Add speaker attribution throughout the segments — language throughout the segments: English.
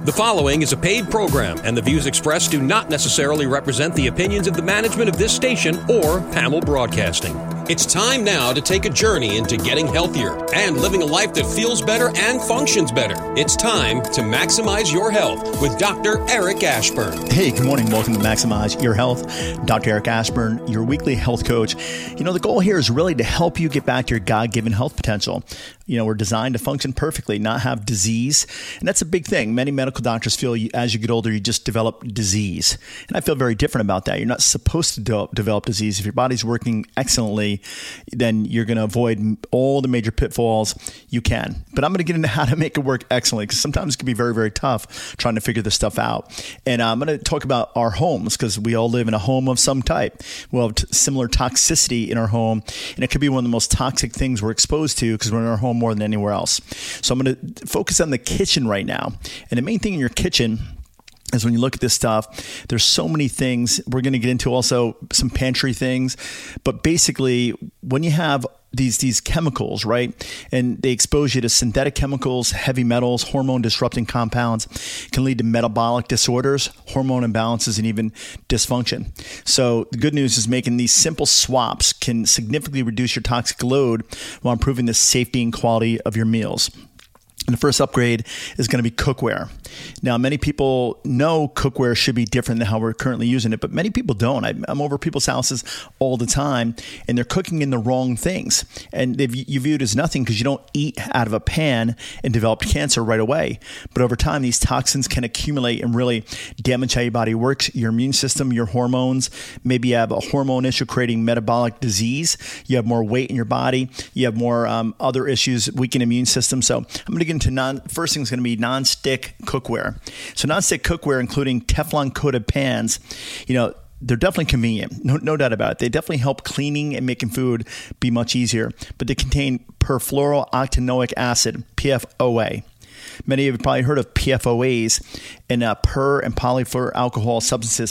Speaker 1: The following is a paid program, and the views expressed do not necessarily represent the opinions of the management of this station or Hamill Broadcasting. It's time now to take a journey into getting healthier and living a life that feels better and functions better. It's time to maximize your health with Dr. Eric Ashburn.
Speaker 2: Hey, good morning. Welcome to Maximize Your Health. Dr. Eric Ashburn, your weekly health coach. You know, the goal here is really to help you get back to your God-given health potential. You know, we're designed to function perfectly, not have disease. And that's a big thing. Many medical doctors feel as you get older, you just develop disease. And I feel very different about that. You're not supposed to develop disease. If your body's working excellently, then you're going to avoid all the major pitfalls you can. But I'm going to get into how to make it work excellently, because sometimes it can be very, very tough trying to figure this stuff out. And I'm going to talk about our homes, because we all live in a home of some type. We'll have similar toxicity in our home, and it could be one of the most toxic things we're exposed to because we're in our home more than anywhere else. So I'm going to focus on the kitchen right now. And the main thing in your kitchen is when you look at this stuff, there's so many things. We're going to get into also some pantry things. But basically, when you have these chemicals, right, and they expose you to synthetic chemicals, heavy metals, hormone disrupting compounds, can lead to metabolic disorders, hormone imbalances, and even dysfunction. So the good news is making these simple swaps can significantly reduce your toxic load while improving the safety and quality of your meals. And the first upgrade is going to be cookware. Now, many people know cookware should be different than how we're currently using it, but many people don't. I'm over people's houses all the time, and they're cooking in the wrong things. And you view it as nothing because you don't eat out of a pan and develop cancer right away. But over time, these toxins can accumulate and really damage how your body works, your immune system, your hormones. Maybe you have a hormone issue creating metabolic disease. You have more weight in your body. You have more other issues, weakened immune system. So I'm going to get into first thing is going to be non-stick cookware. So non-stick cookware, including Teflon coated pans, you know, they're definitely convenient. No doubt about it. They definitely help cleaning and making food be much easier, but they contain perfluorooctanoic acid, PFOA. Many of you have probably heard of PFOAs and per and polyfluoroalcohol substances,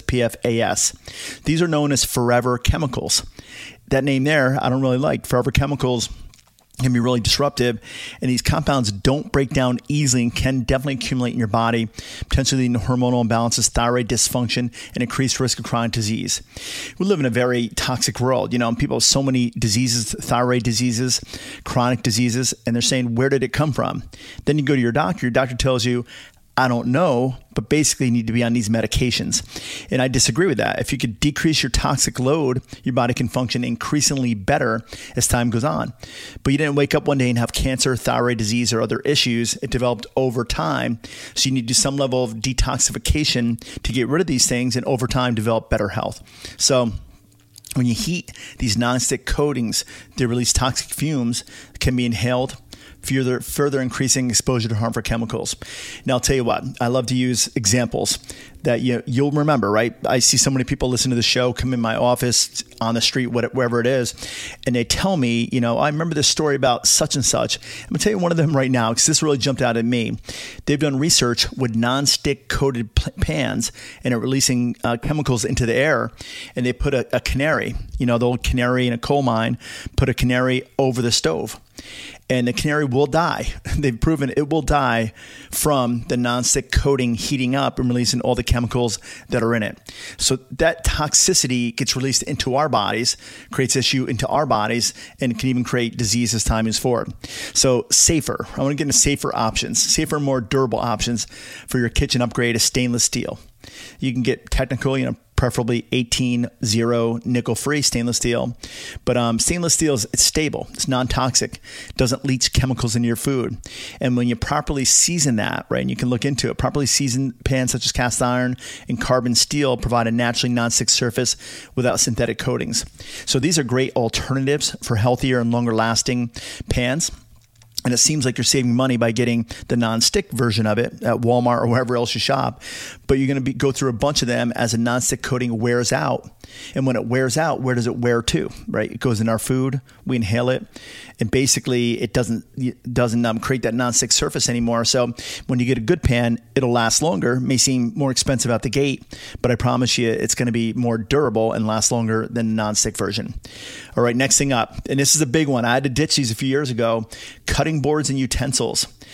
Speaker 2: PFAS. These are known as forever chemicals. That name there, I don't really like. Forever chemicals can be really disruptive, and these compounds don't break down easily and can definitely accumulate in your body, potentially leading to hormonal imbalances, thyroid dysfunction, and increased risk of chronic disease. We live in a very toxic world, you know, and people have so many diseases, thyroid diseases, chronic diseases, and they're saying, where did it come from? Then you go to your doctor tells you, I don't know, but basically you need to be on these medications. And I disagree with that. If you could decrease your toxic load, your body can function increasingly better as time goes on. But you didn't wake up one day and have cancer, thyroid disease, or other issues. It developed over time. So you need to do some level of detoxification to get rid of these things and over time develop better health. So when you heat these nonstick coatings, they release toxic fumes that can be inhaled, further increasing exposure to harmful chemicals. Now, I'll tell you what, I love to use examples that you'll remember, right? I see so many people listen to the show, come in my office, on the street, wherever it is, and they tell me, you know, I remember this story about such and such. I'm going to tell you one of them right now, because this really jumped out at me. They've done research with non-stick coated pans and are releasing chemicals into the air, and they put a canary, you know, the old canary in a coal mine, put a canary over the stove. And the canary will die. They've proven it will die from the nonstick coating heating up and releasing all the chemicals that are in it. So that toxicity gets released into our bodies, creates issue into our bodies, and can even create disease as time moves forward. So safer. I want to get into safer options, safer, more durable options for your kitchen upgrade is stainless steel. You can get technical, you know, preferably 18-0 nickel-free stainless steel. But stainless steel it's stable. It's non-toxic. It doesn't leach chemicals into your food. And when you properly season that, right, and you can look into it, properly seasoned pans such as cast iron and carbon steel provide a naturally non-stick surface without synthetic coatings. So these are great alternatives for healthier and longer-lasting pans. And it seems like you're saving money by getting the non-stick version of it at Walmart or wherever else you shop. But you're going to go through a bunch of them as a non-stick coating wears out. And when it wears out, where does it wear to? Right? It goes in our food. We inhale it. And basically, it doesn't create that non-stick surface anymore. So when you get a good pan, it'll last longer. It may seem more expensive out the gate, but I promise you it's going to be more durable and last longer than the non-stick version. All right, next thing up. And this is a big one. I had to ditch these a few years ago. Cutting boards and utensils.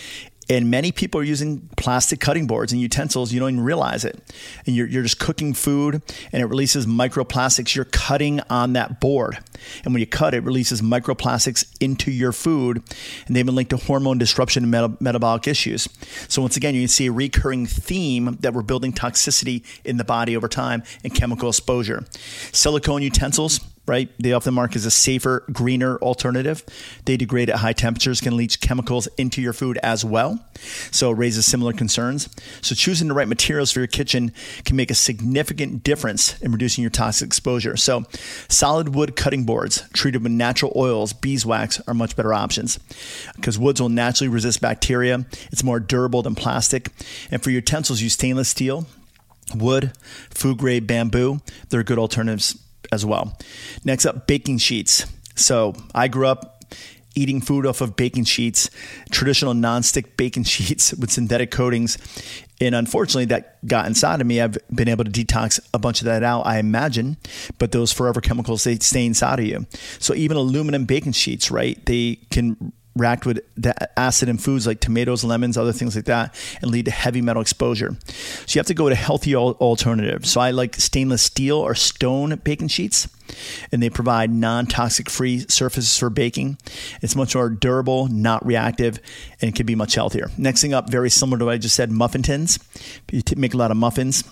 Speaker 2: And many people are using plastic cutting boards and utensils. You don't even realize it. And you're just cooking food and it releases microplastics. You're cutting on that board. And when you cut, it releases microplastics into your food. And they've been linked to hormone disruption and metabolic issues. So once again, you can see a recurring theme that we're building toxicity in the body over time and chemical exposure. Silicone utensils, right? They often mark as a safer, greener alternative. They degrade at high temperatures, can leach chemicals into your food as well. So it raises similar concerns. So choosing the right materials for your kitchen can make a significant difference in reducing your toxic exposure. So solid wood cutting boards treated with natural oils, beeswax are much better options because woods will naturally resist bacteria. It's more durable than plastic. And for utensils, use stainless steel, wood, food grade bamboo. They're good alternatives as well. Next up, baking sheets. So I grew up eating food off of baking sheets, traditional nonstick baking sheets with synthetic coatings. And unfortunately, that got inside of me. I've been able to detox a bunch of that out, I imagine. But those forever chemicals, they stay inside of you. So even aluminum baking sheets, right? They can react with the acid in foods like tomatoes, lemons, other things like that, and lead to heavy metal exposure. So you have to go with a healthy alternative. So I like stainless steel or stone baking sheets, and they provide non-toxic free surfaces for baking. It's much more durable, not reactive, and it can be much healthier. Next thing up, very similar to what I just said, muffin tins. You make a lot of muffins.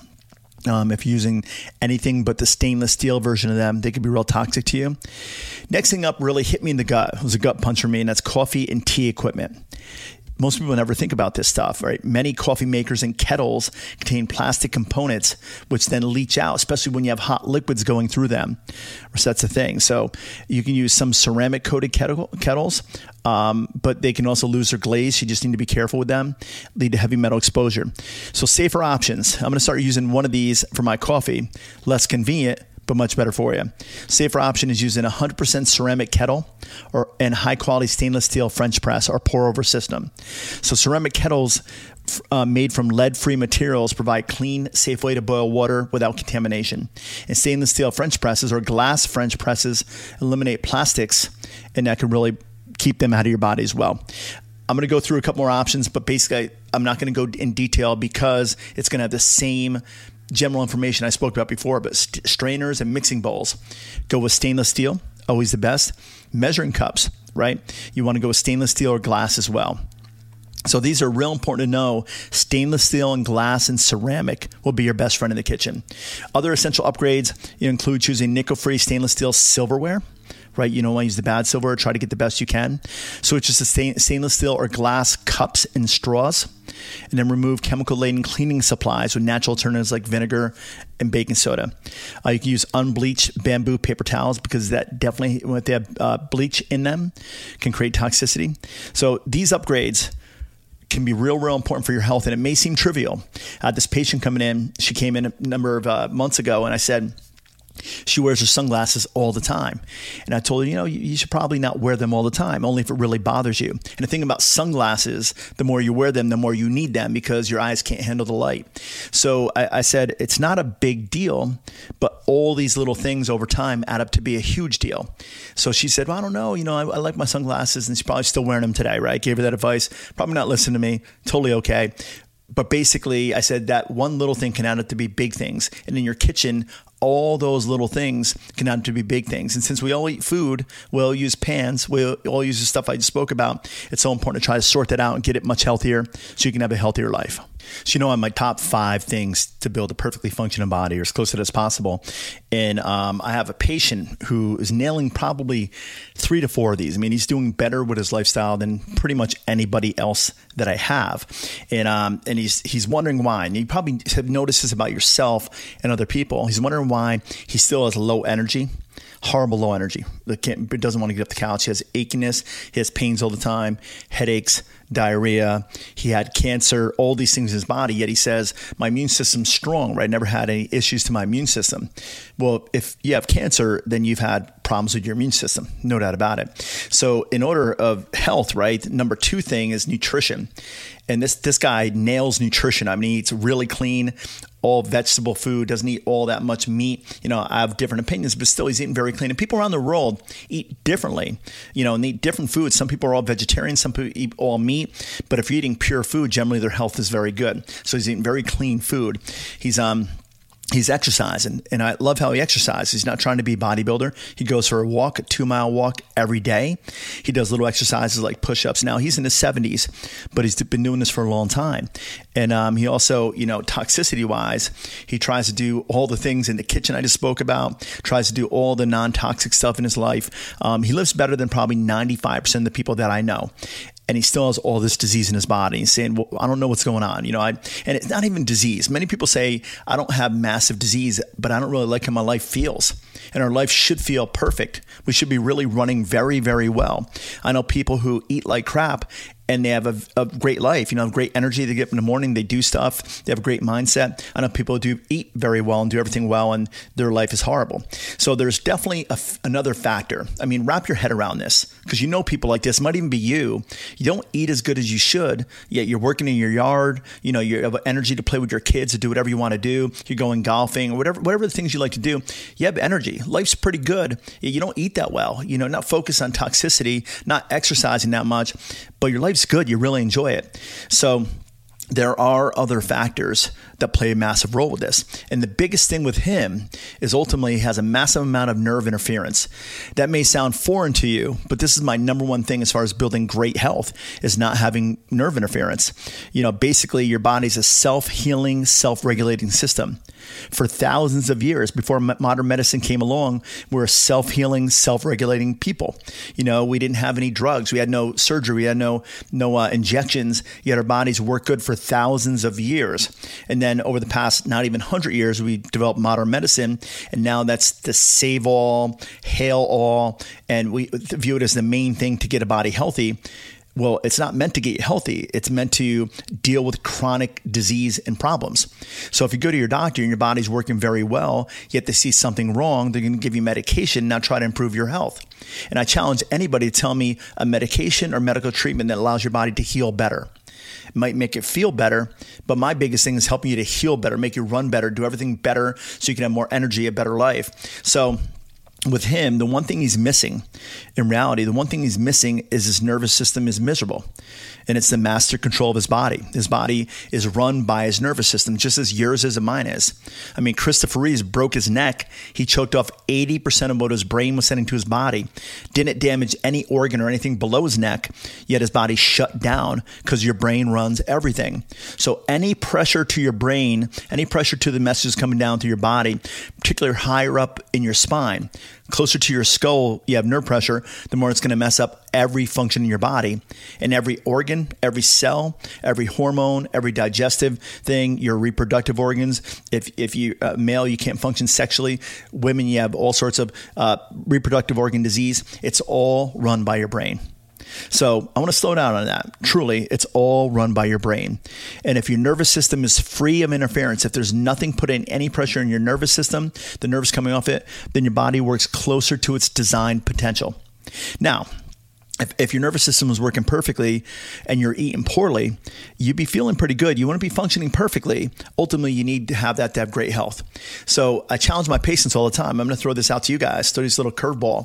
Speaker 2: If you're using anything but the stainless steel version of them, they could be real toxic to you. Next thing up really hit me in the gut. It was a gut punch for me, and that's coffee and tea equipment. Most people never think about this stuff, right? Many coffee makers and kettles contain plastic components, which then leach out, especially when you have hot liquids going through them. So that's the thing. So you can use some ceramic coated kettles, but they can also lose their glaze. You just need to be careful with them, lead to heavy metal exposure. So safer options. I'm going to start using one of these for my coffee. Less convenient, but much better for you. Safer option is using a 100% ceramic kettle and high quality stainless steel French press or pour over system. So ceramic kettles made from lead-free materials provide clean, safe way to boil water without contamination. And stainless steel French presses or glass French presses eliminate plastics, and that can really keep them out of your body as well. I'm going to go through a couple more options, but basically I'm not going to go in detail because it's going to have the same general information I spoke about before, but strainers and mixing bowls. Go with stainless steel, always the best. Measuring cups, right? You want to go with stainless steel or glass as well. So these are real important to know. Stainless steel and glass and ceramic will be your best friend in the kitchen. Other essential upgrades include choosing nickel-free stainless steel silverware. Right, you don't want to use the bad silverware. Try to get the best you can. So it's just a stainless steel or glass cups and straws. And then remove chemical-laden cleaning supplies with natural alternatives like vinegar and baking soda. You can use unbleached bamboo paper towels because that definitely, when they have bleach in them, can create toxicity. So these upgrades can be real important for your health, and it may seem trivial. I had this patient coming in. She came in a number of months ago, and I said, she wears her sunglasses all the time. And I told her, you should probably not wear them all the time, only if it really bothers you. And the thing about sunglasses, the more you wear them, the more you need them because your eyes can't handle the light. So I said, it's not a big deal, but all these little things over time add up to be a huge deal. So she said, well, I don't know. I like my sunglasses, and she's probably still wearing them today, right? Gave her that advice. Probably not listening to me. Totally okay. But basically, I said that one little thing can add up to be big things. And in your kitchen, all those little things can add up to be big things. And since we all eat food, we all use pans, we all use the stuff I just spoke about, it's so important to try to sort that out and get it much healthier so you can have a healthier life. So on my top 5 things to build a perfectly functioning body, or as close to it as possible. And I have a patient who is nailing probably 3 to 4 of these. I mean, he's doing better with his lifestyle than pretty much anybody else that I have. And he's wondering why. And you probably have noticed this about yourself and other people. He's wondering why he still has low energy. Horrible low energy. Doesn't want to get up the couch. He has achiness. He has pains all the time, headaches, diarrhea. He had cancer, all these things in his body. Yet he says, my immune system's strong, right? I never had any issues to my immune system. Well, if you have cancer, then you've had problems with your immune system. No doubt about it. So in order of health, right, number 2 thing is nutrition. And this guy nails nutrition. I mean, he eats really clean, all vegetable food, doesn't eat all that much meat. I have different opinions, but still he's eating very clean. And people around the world eat differently, and eat different foods. Some people are all vegetarian, some people eat all meat. meat. But if you're eating pure food, generally their health is very good. So he's eating very clean food. He's exercising, and I love how he exercises. He's not trying to be a bodybuilder. He goes for a walk, a 2-mile walk every day. He does little exercises like push-ups. Now, he's in his 70s, but he's been doing this for a long time. And he also, toxicity-wise, he tries to do all the things in the kitchen I just spoke about, tries to do all the non-toxic stuff in his life. He lives better than probably 95% of the people that I know. And he still has all this disease in his body. He's saying, well, I don't know what's going on. And it's not even disease. Many people say, I don't have massive disease, but I don't really like how my life feels. And our life should feel perfect. We should be really running very, very well. I know people who eat like crap and they have a great life, great energy. They get up in the morning, they do stuff, they have a great mindset. I know people who do eat very well and do everything well, and their life is horrible. So there's definitely another factor. I mean, wrap your head around this, because people like this. It might even be you. You don't eat as good as you should, yet you're working in your yard. You have energy to play with your kids, to do whatever you want to do. You're going golfing, or whatever the things you like to do. You have energy. Life's pretty good. You don't eat that well. Not focused on toxicity, not exercising that much, but your life's good. You really enjoy it. So there are other factors that play a massive role with this. And the biggest thing with him is ultimately he has a massive amount of nerve interference. That may sound foreign to you, but this is my number one thing as far as building great health, is not having nerve interference. Basically your body's a self-healing, self-regulating system. For thousands of years before modern medicine came along, we're a self-healing, self-regulating people. We didn't have any drugs. We had no surgery. We had no injections. Yet our bodies work good for thousands of years. And then over the past not even 100 years, we developed modern medicine. And now that's the save all, hail all. And we view it as the main thing to get a body healthy. Well, it's not meant to get you healthy. It's meant to deal with chronic disease and problems. So if you go to your doctor and your body's working very well, yet they see something wrong, they're going to give you medication, now try to improve your health. And I challenge anybody to tell me a medication or medical treatment that allows your body to heal better. It might make it feel better, but my biggest thing is helping you to heal better, make you run better, do everything better so you can have more energy, a better life. So with him, the one thing he's missing, in reality, the one thing he's missing is his nervous system is miserable. And it's the master control of his body. His body is run by his nervous system, just as yours is and mine is. I mean, Christopher Reeves broke his neck. He choked off 80% of what his brain was sending to his body. Didn't damage any organ or anything below his neck, yet his body shut down because your brain runs everything. So any pressure to your brain, any pressure to the messages coming down through your body, particularly higher up in your spine, closer to your skull, you have nerve pressure, the more it's going to mess up every function in your body. And every organ, every cell, every hormone, every digestive thing, your reproductive organs. If you male, you can't function sexually. Women, you have all sorts of reproductive organ disease. It's all run by your brain. So I want to slow down on that. Truly, it's all run by your brain. And if your nervous system is free of interference, if there's nothing put in any pressure in your nervous system, the nerves coming off it, then your body works closer to its design potential. Now, if your nervous system is working perfectly and you're eating poorly, you'd be feeling pretty good. You want to be functioning perfectly. Ultimately, you need to have that to have great health. So I challenge my patients all the time. I'm going to throw this out to you guys, throw this little curveball.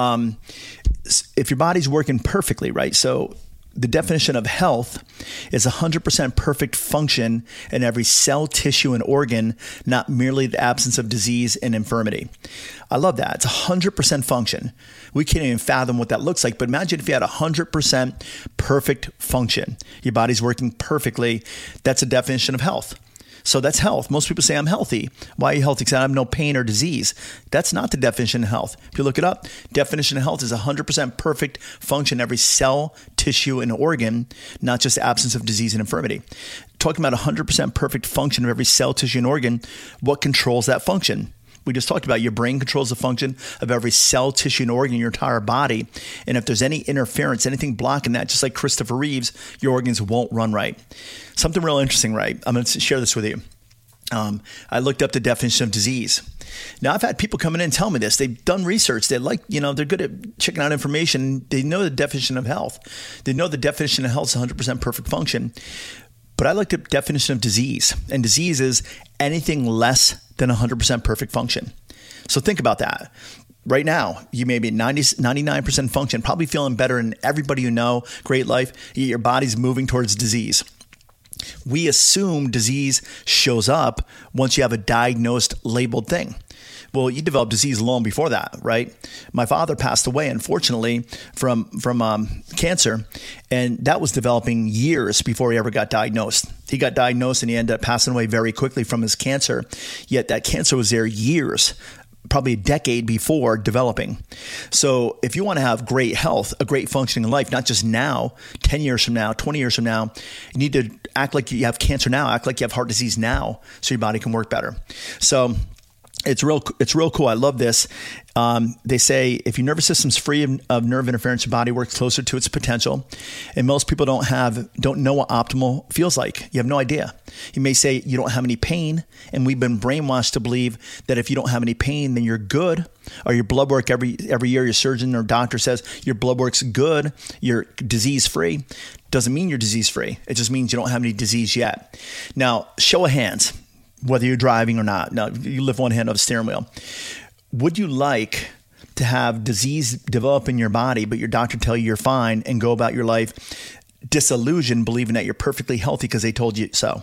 Speaker 2: If your body's working perfectly, right? So the definition of health is 100% perfect function in every cell, tissue, and organ, not merely the absence of disease and infirmity. I love that. It's 100% function. We can't even fathom what that looks like, but imagine if you had 100% perfect function. Your body's working perfectly. That's a definition of health. So that's health. Most people say, I'm healthy. Why are you healthy? Because I have no pain or disease. That's not the definition of health. If you look it up, definition of health is 100% perfect function, every cell, tissue, and organ, not just absence of disease and infirmity. Talking about 100% perfect function of every cell, tissue, and organ, what controls that function? We just talked about your brain controls the function of every cell, tissue, and organ in your entire body. And if there's any interference, anything blocking that, just like Christopher Reeves, your organs won't run right. Something real interesting, right? I'm going to share this with you. I looked up the definition of disease. Now, I've had people come in and tell me this. They've done research. They're good at checking out information. They know the definition of health. They know the definition of health is 100% perfect function. But I looked at the definition of disease. And disease is anything less than 100% perfect function. So think about that. Right now, you may be at 99% function, probably feeling better than everybody you know, great life, yet your body's moving towards disease. We assume disease shows up once you have a diagnosed, labeled thing. Well, you develop disease long before that, right? My father passed away, unfortunately, from cancer, and that was developing years before he ever got diagnosed. He got diagnosed and he ended up passing away very quickly from his cancer, yet that cancer was there years, probably a decade before developing. So if you want to have great health, a great functioning life, not just now, 10 years from now, 20 years from now, you need to act like you have cancer now, act like you have heart disease now so your body can work better. So it's real cool. I love this. They say if your nervous system's free of nerve interference, your body works closer to its potential. And most people don't know what optimal feels like. You have no idea. You may say you don't have any pain, and we've been brainwashed to believe that if you don't have any pain, then you're good. Or your blood work every year, your surgeon or doctor says your blood work's good, you're disease free. Doesn't mean you're disease free. It just means you don't have any disease yet. Now, show of hands, whether you're driving or not. Now, you lift one hand on the steering wheel. Would you like to have disease develop in your body, but your doctor tell you you're fine and go about your life disillusioned, believing that you're perfectly healthy because they told you so?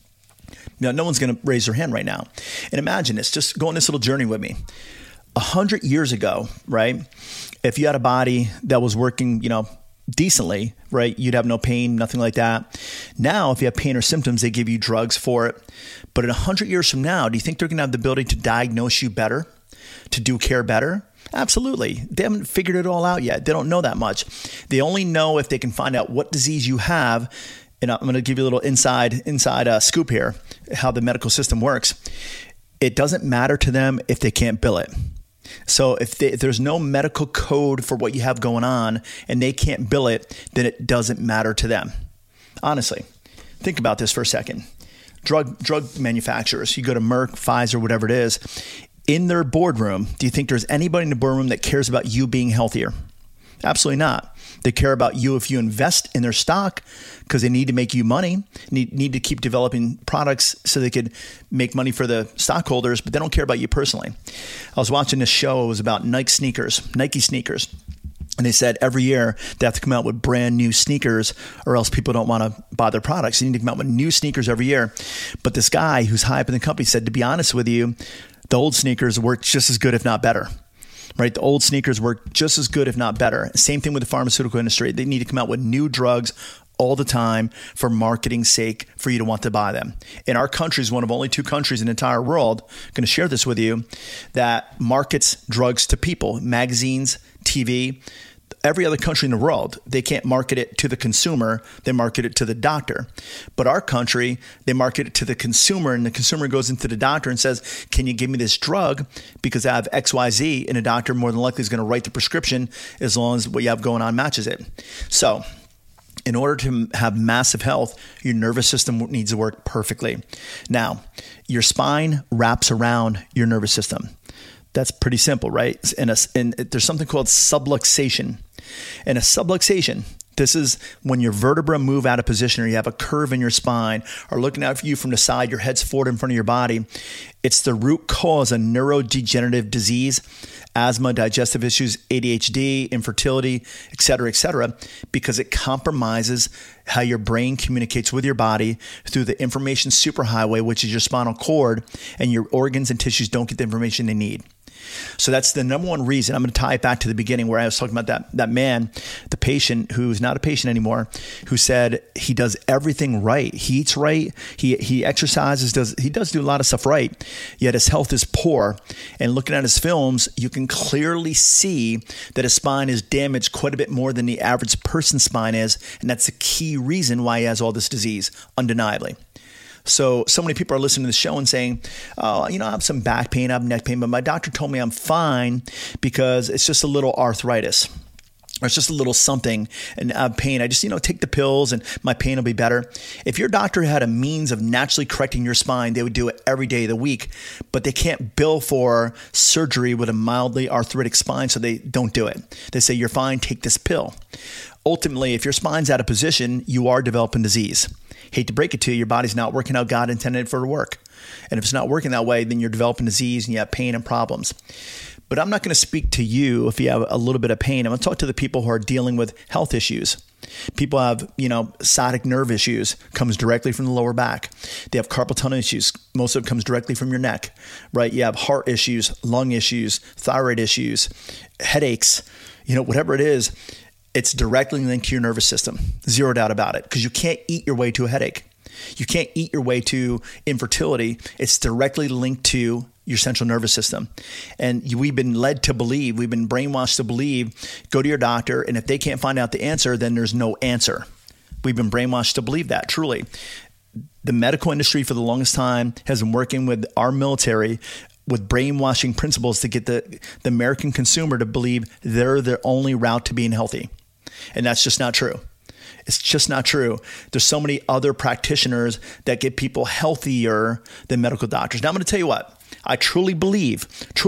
Speaker 2: Now, no one's going to raise their hand right now. And imagine this. Just go on this little journey with me. 100 years ago, right, if you had a body that was working, decently, right, you'd have no pain, nothing like that. Now, if you have pain or symptoms, they give you drugs for it. But in 100 years from now, do you think they're going to have the ability to diagnose you better, to do care better? Absolutely. They haven't figured it all out yet. They don't know that much. They only know if they can find out what disease you have. And I'm going to give you a little inside scoop here, how the medical system works. It doesn't matter to them if they can't bill it. So if there's no medical code for what you have going on and they can't bill it, then it doesn't matter to them. Honestly, think about this for a second. Drug manufacturers, you go to Merck, Pfizer, whatever it is, in their boardroom, do you think there's anybody in the boardroom that cares about you being healthier? Absolutely not. They care about you if you invest in their stock because they need to make you money, need to keep developing products so they could make money for the stockholders, but they don't care about you personally. I was watching this show. It was about Nike sneakers. And they said every year they have to come out with brand new sneakers or else people don't want to buy their products. They need to come out with new sneakers every year. But this guy who's high up in the company said, to be honest with you, the old sneakers work just as good, if not better. Right? The old sneakers work just as good, if not better. Same thing with the pharmaceutical industry. They need to come out with new drugs all the time for marketing's sake for you to want to buy them. And our country is one of only 2 countries in the entire world, I'm going to share this with you, that markets drugs to people, magazines, TV. Every other country in the world, they can't market it to the consumer. They market it to the doctor. But our country, they market it to the consumer, and the consumer goes into the doctor and says, can you give me this drug because I have XYZ? And the doctor more than likely is going to write the prescription as long as what you have going on matches it. So in order to have massive health, your nervous system needs to work perfectly. Now, your spine wraps around your nervous system. That's pretty simple, right? And there's something called subluxation. And a subluxation, this is when your vertebrae move out of position or you have a curve in your spine or looking out for you from the side, your head's forward in front of your body. It's the root cause of neurodegenerative disease, asthma, digestive issues, ADHD, infertility, et cetera, because it compromises how your brain communicates with your body through the information superhighway, which is your spinal cord, and your organs and tissues don't get the information they need. So that's the number one reason. I'm going to tie it back to the beginning where I was talking about that man, the patient who's not a patient anymore, who said he does everything right. He eats right. He exercises, he does do a lot of stuff right, yet his health is poor. And looking at his films, you can clearly see that his spine is damaged quite a bit more than the average person's spine is. And that's a key reason why he has all this disease, undeniably. So many people are listening to the show and saying, oh, I have some back pain, I have neck pain, but my doctor told me I'm fine because it's just a little arthritis. Or it's just a little something and I have pain. I just, take the pills and my pain will be better. If your doctor had a means of naturally correcting your spine, they would do it every day of the week, but they can't bill for surgery with a mildly arthritic spine, so they don't do it. They say, you're fine, take this pill. Ultimately, if your spine's out of position, you are developing disease. Hate to break it to you, your body's not working how God intended for it to work. And if it's not working that way, then you're developing disease and you have pain and problems. But I'm not going to speak to you if you have a little bit of pain. I'm going to talk to the people who are dealing with health issues. People have, sciatic nerve issues, comes directly from the lower back. They have carpal tunnel issues. Most of it comes directly from your neck, right? You have heart issues, lung issues, thyroid issues, headaches, whatever it is, it's directly linked to your nervous system. Zero doubt about it, because you can't eat your way to a headache. You can't eat your way to infertility. It's directly linked to your central nervous system. And we've been led to believe, we've been brainwashed to believe, go to your doctor, and if they can't find out the answer, then there's no answer. We've been brainwashed to believe that, truly. The medical industry for the longest time has been working with our military with brainwashing principles to get the American consumer to believe they're the only route to being healthy. And that's just not true. It's just not true. There's so many other practitioners that get people healthier than medical doctors. Now, I'm going to tell you what. I truly believe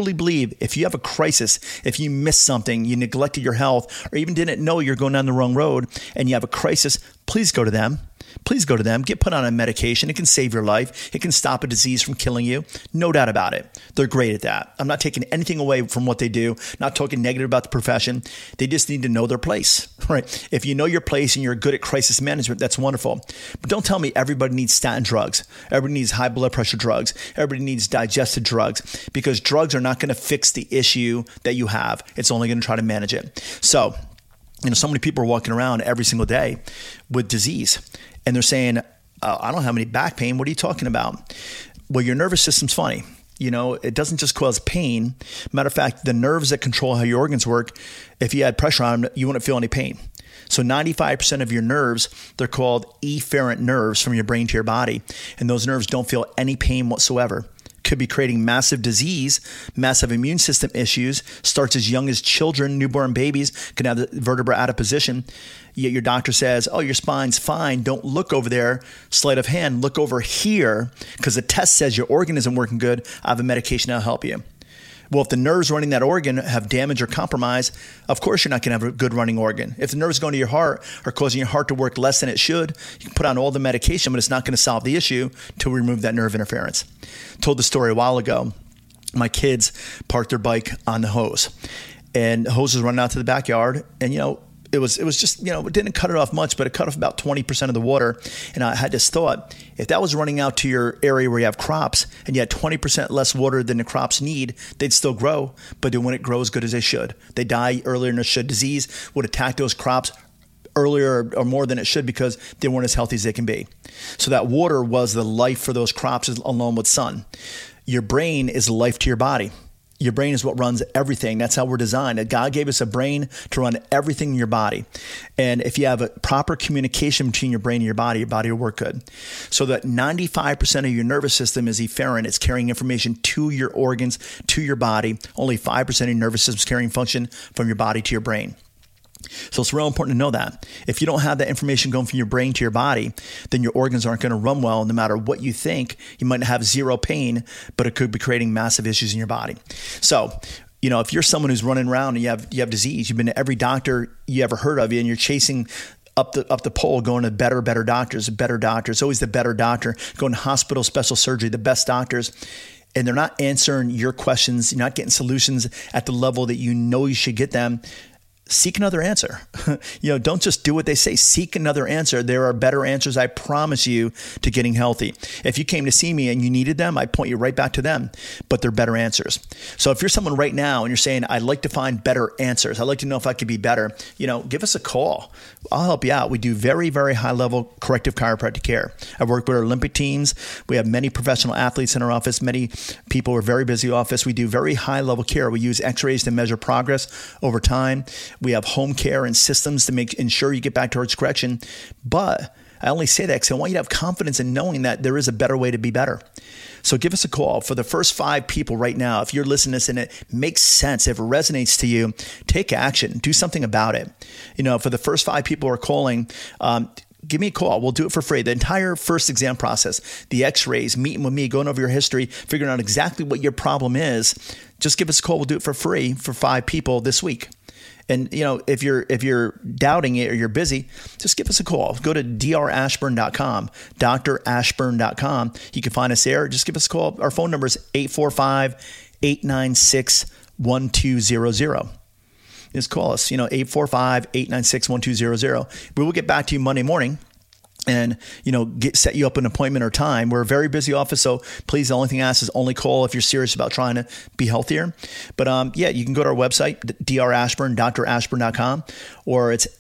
Speaker 2: if you have a crisis, if you missed something, you neglected your health, or even didn't know you're going down the wrong road and you have a crisis, please go to them. Please go to them. Get put on a medication. It can save your life. It can stop a disease from killing you. No doubt about it. They're great at that. I'm not taking anything away from what they do, not talking negative about the profession. They just need to know their place, right? If you know your place and you're good at crisis management, that's wonderful. But don't tell me everybody needs statin drugs. Everybody needs high blood pressure drugs. Everybody needs digestive drugs, because drugs are not going to fix the issue that you have. It's only going to try to manage it. So many people are walking around every single day with disease. And they're saying, I don't have any back pain. What are you talking about? Well, your nervous system's funny. It doesn't just cause pain. Matter of fact, the nerves that control how your organs work, if you had pressure on them, you wouldn't feel any pain. So 95% of your nerves, they're called efferent nerves from your brain to your body. And those nerves don't feel any pain whatsoever. Could be creating massive disease, massive immune system issues, starts as young as children, newborn babies can have the vertebra out of position. Yet your doctor says, oh, your spine's fine. Don't look over there, sleight of hand, look over here, because the test says your organ isn't working good. I have a medication that'll help you. Well, if the nerves running that organ have damage or compromise, of course you're not going to have a good running organ. If the nerves going to your heart are causing your heart to work less than it should, you can put on all the medication, but it's not going to solve the issue to remove that nerve interference. Told the story a while ago. My kids parked their bike on the hose, and the hose was running out to the backyard, and it was just, it didn't cut it off much, but it cut off about 20% of the water. And I had this thought, if that was running out to your area where you have crops and you had 20% less water than the crops need, they'd still grow, but they wouldn't grow as good as they should. They die earlier than it should. Disease would attack those crops earlier or more than it should because they weren't as healthy as they can be. So that water was the life for those crops along with sun. Your brain is life to your body. Your brain is what runs everything. That's how we're designed. God gave us a brain to run everything in your body. And if you have a proper communication between your brain and your body will work good. So that 95% of your nervous system is efferent. It's carrying information to your organs, to your body. Only 5% of your nervous system is carrying function from your body to your brain. So it's real important to know that. If you don't have that information going from your brain to your body, then your organs aren't going to run well. No matter what you think, you might have zero pain, but it could be creating massive issues in your body. So, if you're someone who's running around and you have disease, you've been to every doctor you ever heard of, and you're chasing up the pole, going to better doctors, always the better doctor, going to hospital, special surgery, the best doctors. And they're not answering your questions. You're not getting solutions at the level that you should get them. Seek another answer. Don't just do what they say. Seek another answer. There are better answers, I promise you, to getting healthy. If you came to see me and you needed them, I'd point you right back to them, but they're better answers. So if you're someone right now and you're saying, I'd like to find better answers, I'd like to know if I could be better, give us a call. I'll help you out. We do very, very high level corrective chiropractic care. I've worked with our Olympic teams. We have many professional athletes in our office. Many people are very busy office. We do very high level care. We use x-rays to measure progress over time. We have home care and systems to ensure you get back towards correction. But I only say that because I want you to have confidence in knowing that there is a better way to be better. So give us a call. For the first 5 people right now, if you're listening to this and it makes sense, if it resonates to you, take action. Do something about it. For the first 5 people who are calling, give me a call. We'll do it for free. The entire first exam process, the x-rays, meeting with me, going over your history, figuring out exactly what your problem is. Just give us a call. We'll do it for free for 5 people this week. And, if you're doubting it or you're busy, just give us a call. Go to drashburn.com, drashburn.com. You can find us there. Just give us a call. Our phone number is 845-896-1010. 845-896-1200. Just call us, 845-896-1200. We will get back to you Monday morning and, set you up an appointment or time. We're a very busy office, so please, the only thing I ask is only call if you're serious about trying to be healthier. But you can go to our website, drashburn.com, or it's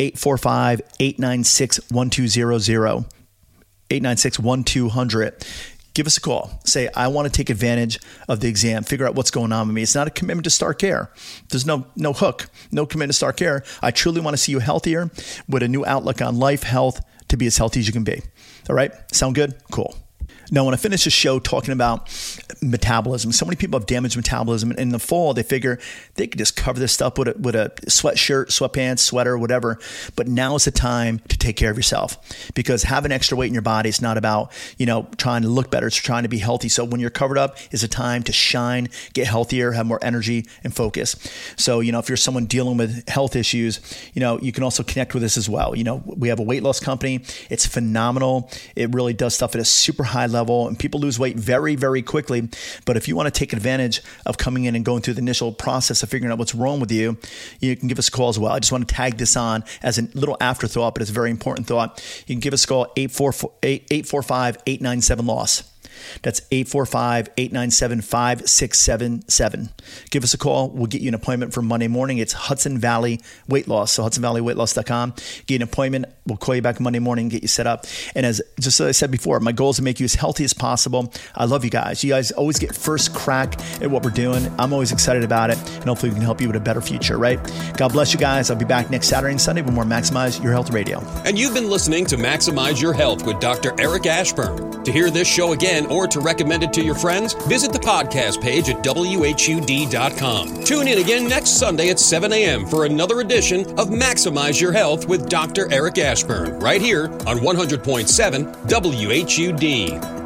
Speaker 2: 845-896-1200, 896-1200. Give us a call. Say, I want to take advantage of the exam, figure out what's going on with me. It's not a commitment to start care. There's no hook, no commitment to start care. I truly want to see you healthier with a new outlook on life, health, to be as healthy as you can be. All right? Sound good? Cool. Now, when I finish the show talking about metabolism, so many people have damaged metabolism. In the fall, they figure they could just cover this stuff with a sweatshirt, sweatpants, sweater, whatever. But now is the time to take care of yourself, because having extra weight in your body is not about, trying to look better. It's trying to be healthy. So when you're covered up, is a time to shine, get healthier, have more energy and focus. So, if you're someone dealing with health issues, you can also connect with us as well. We have a weight loss company. It's phenomenal. It really does stuff at a super high level. And people lose weight very, very quickly. But if you want to take advantage of coming in and going through the initial process of figuring out what's wrong with you, you can give us a call as well. I just want to tag this on as a little afterthought, but it's a very important thought. You can give us a call, 845-897-LOSS. That's 845-897-5677. Give us a call. We'll get you an appointment for Monday morning. It's Hudson Valley Weight Loss. So HudsonValleyWeightLoss.com. Get an appointment. We'll call you back Monday morning and get you set up. And as I said before, my goal is to make you as healthy as possible. I love you guys. You guys always get first crack at what we're doing. I'm always excited about it. And hopefully we can help you with a better future, right? God bless you guys. I'll be back next Saturday and Sunday with more Maximize Your Health Radio.
Speaker 1: And you've been listening to Maximize Your Health with Dr. Eric Ashburn. To hear this show again or to recommend it to your friends, visit the podcast page at WHUD.com. Tune in again next Sunday at 7 a.m. for another edition of Maximize Your Health with Dr. Eric Ashburn, right here on 100.7 WHUD.